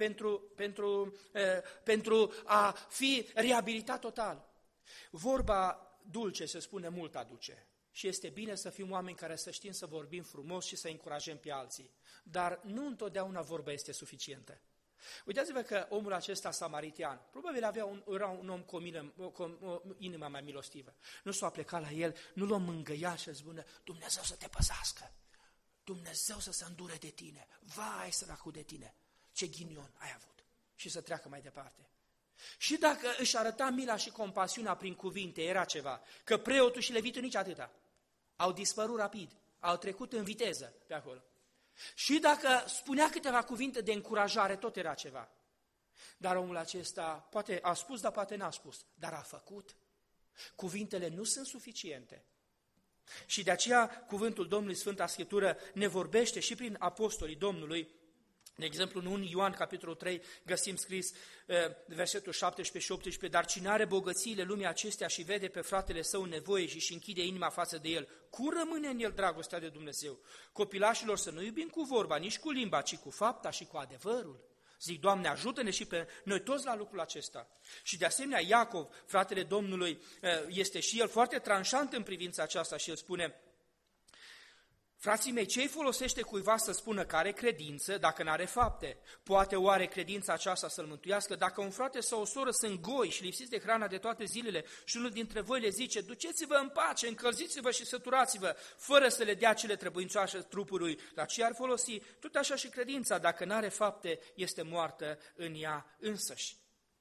pentru a fi reabilitat total. Vorba dulce, se spune, mult aduce. Și este bine să fim oameni care să știm să vorbim frumos și să încurajăm pe alții. Dar nu întotdeauna vorba este suficientă. Uitați-vă că omul acesta samaritean, probabil era un om cu o inimă mai milostivă. Nu s-a plecat la el, nu l-a mângâiat și a zis, Dumnezeu să te păzească, Dumnezeu să se îndure de tine, vai săracul de tine, ce ghinion ai avut. Și să treacă mai departe. Și dacă își arăta mila și compasiunea prin cuvinte, era ceva, că preotul și levitul nici atâta. Au dispărut rapid, au trecut în viteză pe acolo. Și dacă spunea câteva cuvinte de încurajare, tot era ceva. Dar omul acesta poate a spus, dar poate n-a spus, dar a făcut. Cuvintele nu sunt suficiente. Și de aceea cuvântul Domnului, Sfânta Scriptură, ne vorbește și prin apostolii Domnului. De exemplu, în 1 Ioan, capitolul 3, găsim scris versetul 17 și 18, dar cine are bogățiile lumii acestea și vede pe fratele său în nevoie și își închide inima față de el, cum rămâne în el dragostea de Dumnezeu? Copilașilor, să nu iubim cu vorba, nici cu limba, ci cu fapta și cu adevărul. Zic, Doamne, ajută-ne și pe noi toți la lucrul acesta. Și de asemenea, Iacov, fratele Domnului, este și el foarte tranșant în privința aceasta și el spune, frații mei, ce-i folosește cuiva să spună că are credință dacă n-are fapte? Poate oare credința aceasta să-l mântuiască? Dacă un frate sau o soră sunt goi și lipsiți de hrana de toate zilele și unul dintre voi le zice, duceți-vă în pace, încălziți-vă și săturați-vă, fără să le dea cele trebuințoase trupului, la ce ar folosi? Tot așa și credința, dacă n-are fapte, este moartă în ea însăși.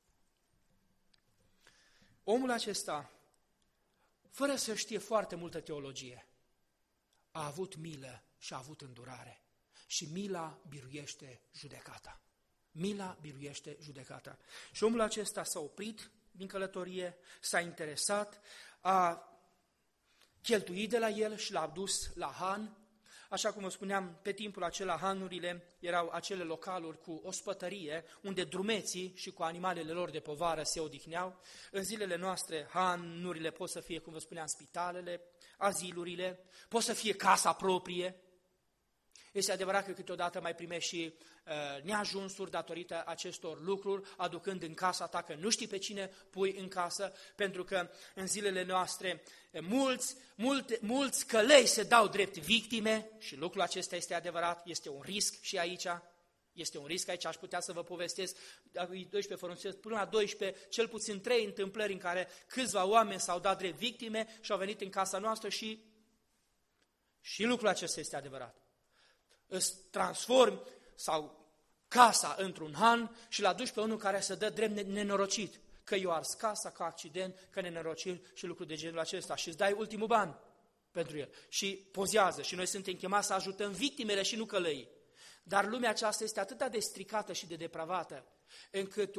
Omul acesta, fără să știe foarte multă teologie, a avut milă și a avut îndurare. Și mila biruiește judecata. Mila biruiește judecata. Și omul acesta s-a oprit din călătorie, s-a interesat, a cheltuit de la el și l-a dus la Han, Așa cum vă spuneam, pe timpul acela hanurile erau acele localuri cu ospătărie, unde drumeții și cu animalele lor de povară se odihneau. În zilele noastre, hanurile pot să fie, cum vă spuneam, spitalele, azilurile, pot să fie casa proprie. Este adevărat că câteodată mai primești și neajunsuri datorită acestor lucruri, aducând în casa ta, că nu știi pe cine pui în casă, pentru că în zilele noastre mulți călăi se dau drept victime și lucrul acesta este adevărat, este un risc și aici. Este un risc aici, aș putea să vă povestesc, 12 fărunțesc, până la 12, cel puțin 3 întâmplări în care câțiva oameni s-au dat drept victime și au venit în casa noastră și lucrul acesta este adevărat. Îți transformi sau casa într-un han și l-aduci pe unul care se dă drept nenorocit, că i-o ars casa, că accident, că nenorocit și lucruri de genul acesta și îți dai ultimul ban pentru el și pozează și noi suntem chemați să ajutăm victimele și nu călăii. Dar lumea aceasta este atât de stricată și de depravată, încât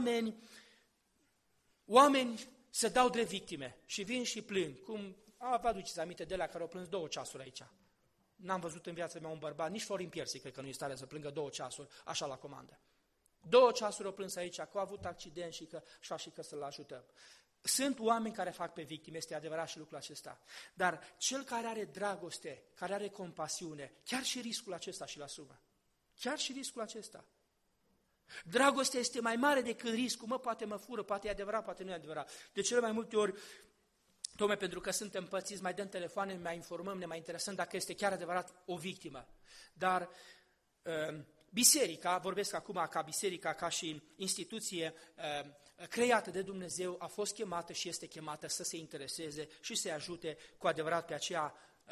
oameni se dau drept victime și vin și plâng. Cum vă aduceți aminte de la care au plâns 2 ceasuri aici? N-am văzut în viața mea un bărbat, nici Florin Piersi, cred că nu e stare să plângă 2 ceasuri, așa la comandă. 2 ceasuri au plâns aici, că a avut accident și că să-l ajutăm. Sunt oameni care fac pe victime, este adevărat și lucrul acesta. Dar cel care are dragoste, care are compasiune, chiar și riscul acesta și-l asumă. Chiar și riscul acesta. Dragostea este mai mare decât riscul, poate mă fură, poate e adevărat, poate nu e adevărat. De cele mai multe ori, tocmai pentru că suntem pățiți, mai dăm telefoane, ne mai informăm, ne mai interesăm dacă este chiar adevărat o victimă. Dar biserica, vorbesc acum ca biserica, ca și instituție creată de Dumnezeu, a fost chemată și este chemată să se intereseze și să-i ajute cu adevărat pe aceia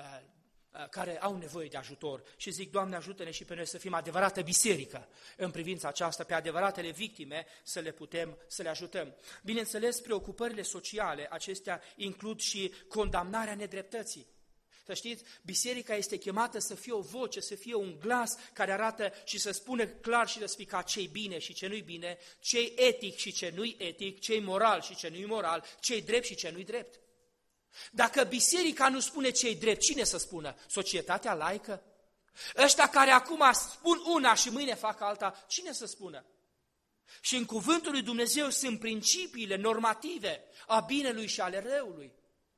care au nevoie de ajutor. Și zic, Doamne, ajută-ne și pe noi să fim adevărată biserică în privința aceasta, pe adevăratele victime să le ajutăm. Bineînțeles, preocupările sociale acestea includ și condamnarea nedreptății. Să știți, biserica este chemată să fie o voce, să fie un glas care arată și să spune clar și răspicat ce-i bine și ce nu-i bine, ce-i etic și ce nu-i etic, ce-i moral și ce nu-i moral, ce-i drept și ce nu-i drept. Dacă biserica nu spune ce-i drept, cine să spună? Societatea laică? Ăștia care acum spun una și mâine fac alta, cine să spună? Și în cuvântul lui Dumnezeu sunt principiile normative a binelui și ale răului.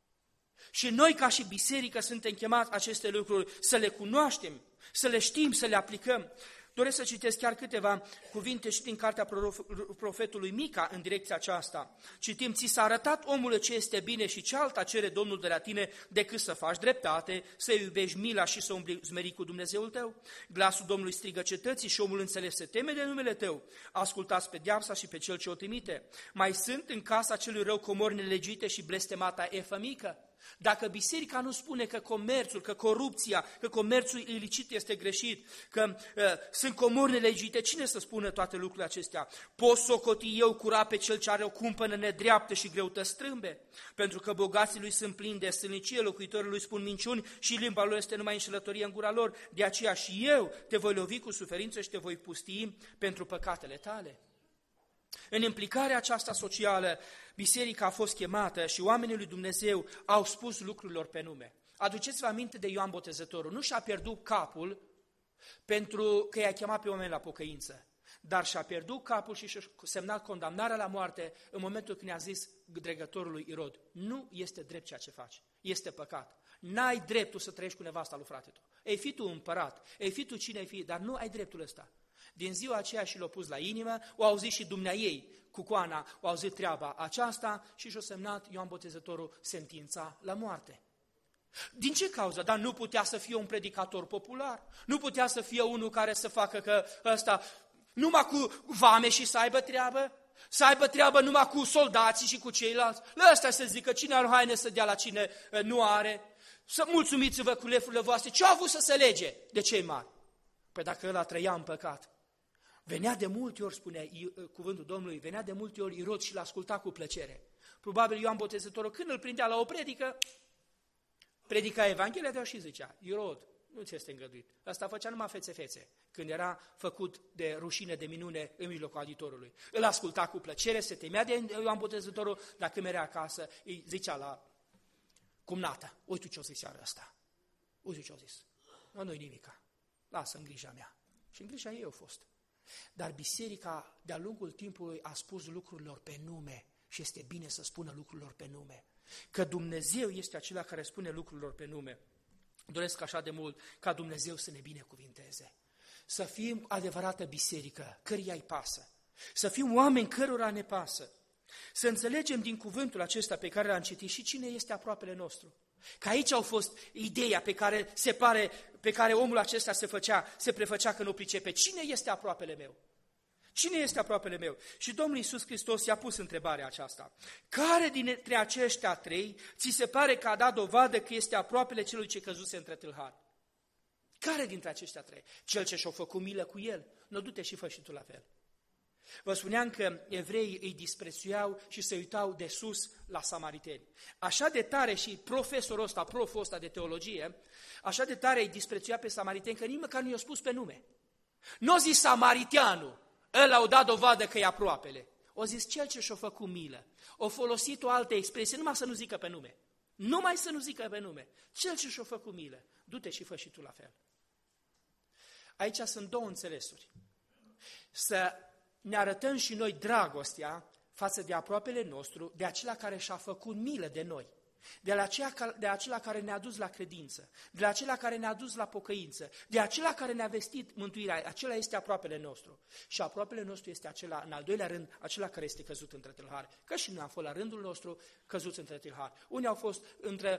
Și noi ca și biserică suntem chemați aceste lucruri să le cunoaștem, să le știm, să le aplicăm. Doresc să citesc chiar câteva cuvinte și din cartea profetului Mica în direcția aceasta. Citim, ți s-a arătat, omule, ce este bine și ce alta cere Domnul de la tine decât să faci dreptate, să iubești mila și să umbli zmerit cu Dumnezeul tău? Glasul Domnului strigă cetății și omul înțeles se teme de numele tău. Ascultați pe deapsa și pe cel ce o trimite. Mai sunt în casa celui rău comori nelegite și blestemata efă mică? Dacă biserica nu spune că comerțul, că corupția, că comerțul ilicit este greșit, că sunt comori nelegite, cine să spună toate lucrurile acestea? Pot socoti eu cura pe cel ce are o cumpănă nedreaptă și greutăți strâmbe? Pentru că bogații lui sunt plini de stâlnicie, locuitorii lui spun minciuni și limba lor este numai înșelătorie în gura lor. De aceea și eu te voi lovi cu suferință și te voi pustii pentru păcatele tale. În implicarea aceasta socială, biserica a fost chemată și oamenii lui Dumnezeu au spus lucrurilor pe nume. Aduceți-vă aminte de Ioan Botezătorul. Nu și-a pierdut capul pentru că i-a chemat pe oameni la pocăință, dar și-a pierdut capul și și-a semnat condamnarea la moarte în momentul când i-a zis dregătorului Irod: nu este drept ceea ce faci, este păcat. N-ai dreptul să trăiești cu nevasta lui frate tău. Ei fi tu împărat, ei fi tu cine ai fi, dar nu ai dreptul ăsta. Din ziua aceea și l-a pus la inimă, o auzit și dumneaei, Cucoana, o auzit treaba aceasta și și-a semnat Ioan Botezătorul sentința la moarte. Din ce cauză? Dar nu putea să fie un predicator popular, nu putea să fie unul care să facă că ăsta numai cu vame și să aibă treabă numai cu soldații și cu ceilalți. La ăsta să zică cine are haine să dea la cine nu are, să mulțumiți-vă cu lefurile voastre. Ce-a avut să se lege de cei mari? Păi dacă ăla trăia în păcat, venea de multe ori, spune cuvântul Domnului, venea de multe ori Irod și l-asculta cu plăcere. Probabil Ioan Botezătorul, când îl prindea la o predica Evanghelia, de și zicea: Irod, nu ți este îngăduit. Asta făcea numai fețe-fețe, când era făcut de rușine, de minune în mijlocul auditorului. Îl asculta cu plăcere, se temea de Ioan Botezătorul, dar când merea acasă, îi zicea la cumnată: uite ce-o zis seara asta, uite ce-o zis. nu-i nimica, lasă în grija mea. Și în grija ei au fost. Dar biserica de-a lungul timpului a spus lucrurilor pe nume și este bine să spună lucrurilor pe nume. Că Dumnezeu este acela care spune lucrurilor pe nume. Doresc așa de mult ca Dumnezeu să ne binecuvinteze. Să fim adevărată biserică, căreia îi pasă. Să fim oameni cărora ne pasă. Să înțelegem din cuvântul acesta pe care l-am citit și cine este aproapele nostru. Că aici au fost ideea pe care omul acesta se prefăcea că nu pricepe. Cine este aproapele meu? Cine este aproapele meu? Și Domnul Iisus Hristos i-a pus întrebarea aceasta. Care dintre aceștia trei ți se pare că a dat dovadă că este aproapele celui ce căzuse între tâlhari? Care dintre aceștia trei? Cel ce și-a făcut milă cu el? Nu, du-te și fă și tu la fel. Vă spuneam că evreii îi disprețuiau și se uitau de sus la samariteni. Așa de tare și proful ăsta de teologie, așa de tare îi disprețuia pe samariteni că nici măcar nu i-a spus pe nume. Nu a zis samariteanul, ăla au dat dovadă că e aproapele. O zis cel ce și-a făcut milă. O folosit o altă expresie, numai să nu zică pe nume. Numai să nu zică pe nume. Cel ce și-a făcut milă. Du-te și fă și tu la fel. Aici sunt două înțelesuri. Să ne arătăm și noi dragostea față de aproapele nostru, de acela care și-a făcut milă de noi, de acela care ne-a dus la credință, de acela care ne-a dus la pocăință, de acela care ne-a vestit mântuirea, acela este aproapele nostru. Și aproapele nostru este acela, în al doilea rând, acela care este căzut între tâlhari. Că și noi am fost la rândul nostru căzuți între tâlhari. Unii au fost între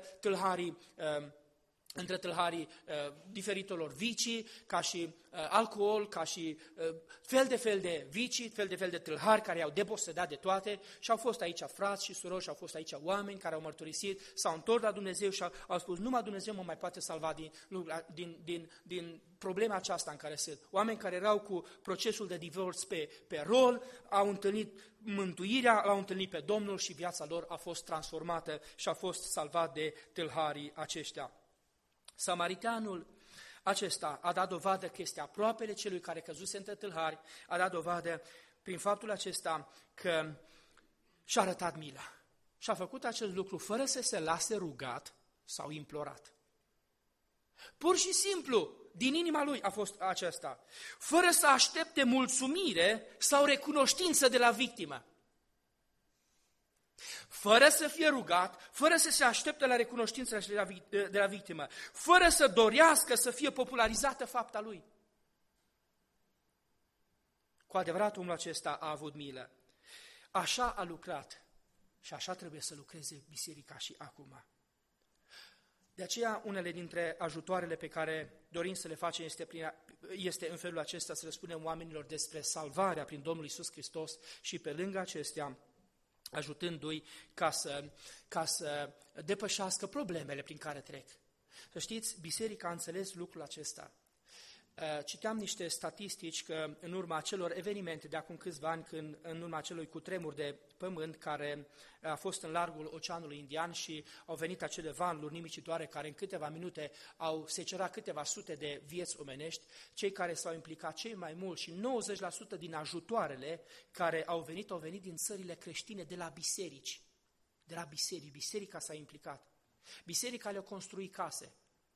tâlharii diferitelor vicii, ca și alcool, ca și fel de vicii, fel de tâlhari care i-au deposedat de toate și au fost aici frați și surori și au fost aici oameni care au mărturisit, s-au întors la Dumnezeu și au spus, numai Dumnezeu mă mai poate salva din problema aceasta în care sunt. Oameni care erau cu procesul de divorț pe rol, au întâlnit mântuirea, l-au întâlnit pe Domnul și viața lor a fost transformată și a fost salvat de tâlharii aceștia. Samariteanul acesta a dat dovadă că este aproapele celui care căzuse între tâlhari, a dat dovadă prin faptul acesta că și-a arătat mila. Și a făcut acest lucru fără să se lase rugat sau implorat. Pur și simplu, din inima lui a fost acesta, fără să aștepte mulțumire sau recunoștință de la victimă. Fără să fie rugat, fără să se aștepte la recunoștință de la victimă, fără să dorească să fie popularizată fapta lui. Cu adevărat, omul acesta a avut milă. Așa a lucrat și așa trebuie să lucreze biserica și acum. De aceea, unele dintre ajutoarele pe care dorim să le facem este în felul acesta, să le spunem oamenilor despre salvarea prin Domnul Iisus Hristos și pe lângă acestea, ajutându-i ca să depășească problemele prin care trec. Să știți, biserica a înțeles lucrul acesta. Citeam niște statistici că în urma acelor evenimente de acum câțiva ani, în urma acelui cutremur de pământ care a fost în largul Oceanului Indian și au venit acele valuri nimicitoare care în câteva minute au secerat câteva sute de vieți omenești, cei care s-au implicat cei mai mulți și 90% din ajutoarele care au venit din țările creștine, de la biserici. De la biserici. Biserica s-a implicat. Biserica le-a construit case.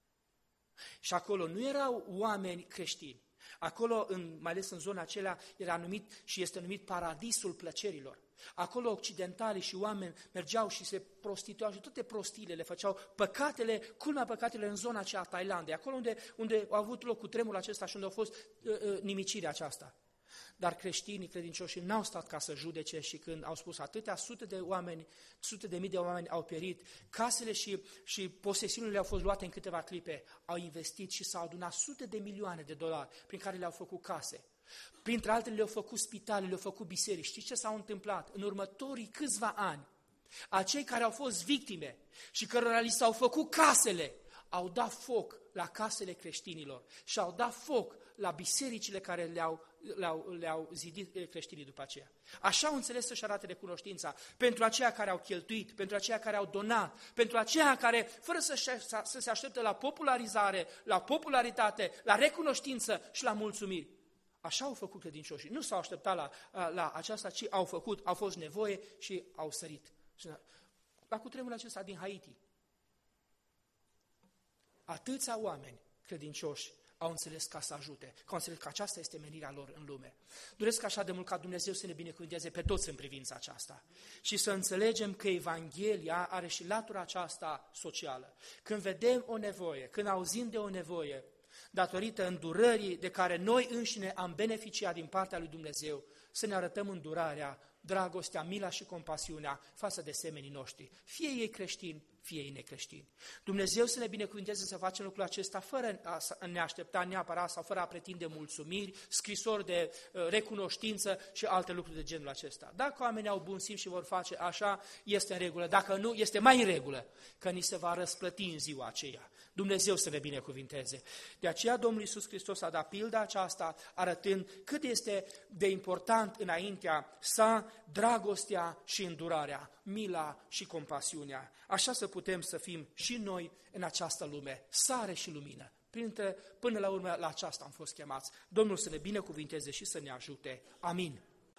Și acolo nu erau oameni creștini. Acolo, mai ales în zona aceea, era numit și este numit paradisul plăcerilor. Acolo occidentalii și oameni mergeau și se prostituau și toate prostiile le făceau, culmea păcatele în zona aceea a Thailandei, acolo unde a avut loc cutremurul acesta și unde a fost nimicirea aceasta. Dar creștinii credincioși n-au stat ca să judece și când au spus atâtea sute de mii de oameni au pierit, casele și posesiunile au fost luate în câteva clipe, au investit și s-au adunat sute de milioane de dolari prin care le-au făcut case. Printre altele le-au făcut spitale, le-au făcut biserici. Știți ce s-a întâmplat? În următorii câțiva ani, acei care au fost victime și cărora li s-au făcut casele, au dat foc la casele creștinilor și au dat foc la bisericile care le-au zidit creștinii după aceea. Așa au înțeles să-și arate recunoștința pentru aceia care au cheltuit, pentru aceia care au donat, pentru aceia care, fără să se aștepte la popularizare, la popularitate, la recunoștință și la mulțumiri. Așa au făcut credincioșii. Nu s-au așteptat la aceasta, ci au făcut, au fost nevoie și au sărit. La cutremurul acesta din Haiti, atâția oameni credincioși au înțeles ca să ajute, că au înțeles că aceasta este menirea lor în lume. Doresc așa de mult ca Dumnezeu să ne binecuvânteze pe toți în privința aceasta și să înțelegem că Evanghelia are și latura aceasta socială. Când vedem o nevoie, când auzim de o nevoie, datorită îndurării de care noi înșine am beneficiat din partea lui Dumnezeu, să ne arătăm îndurarea, dragostea, mila și compasiunea față de semenii noștri, fie ei creștini, fie ei necreștini. Dumnezeu să ne binecuvânteze să facem lucrul acesta fără a ne aștepta neapărat sau fără a pretinde mulțumiri, scrisori de recunoștință și alte lucruri de genul acesta. Dacă oamenii au bun simț și vor face așa, este în regulă. Dacă nu, este mai în regulă, că ni se va răsplăti în ziua aceea. Dumnezeu să ne binecuvinteze. De aceea Domnul Iisus Hristos a dat pilda aceasta, arătând cât este de important înaintea sa dragostea și îndurarea, mila și compasiunea. Așa să putem să fim și noi în această lume, sare și lumină. Până la urmă la aceasta am fost chemați. Domnul să ne binecuvinteze și să ne ajute. Amin.